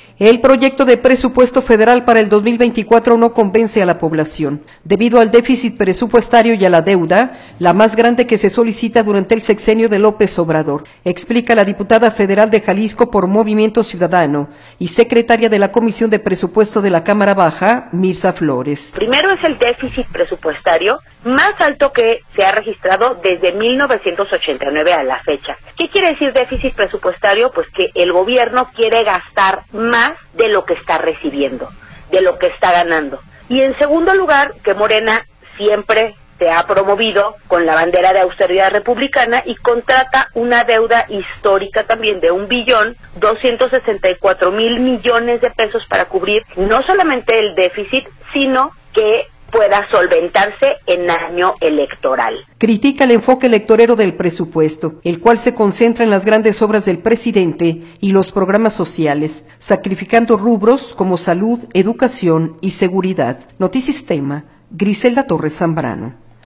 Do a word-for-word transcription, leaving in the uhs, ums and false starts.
El proyecto de presupuesto federal para el dos mil veinticuatro no convence a la población, debido al déficit presupuestario y a la deuda, la más grande que se solicita durante el sexenio de López Obrador, explica la diputada federal de Jalisco por Movimiento Ciudadano y secretaria de la Comisión de Presupuesto de la Cámara Baja, Mirza Flores. Primero es el déficit presupuestario más alto que se ha registrado desde mil novecientos ochenta y nueve a la fecha. ¿Qué quiere decir déficit presupuestario? Pues que el gobierno quiere gastar más de lo que está recibiendo, de lo que está ganando. Y en segundo lugar, que Morena siempre se ha promovido con la bandera de austeridad republicana y contrata una deuda histórica también de un billón doscientos sesenta y cuatro mil millones de pesos para cubrir no solamente el déficit, sino que pueda solventarse en año electoral. Critica el enfoque electorero del presupuesto, el cual se concentra en las grandes obras del presidente y los programas sociales, sacrificando rubros como salud, educación y seguridad. Notisistema, Griselda Torres Zambrano.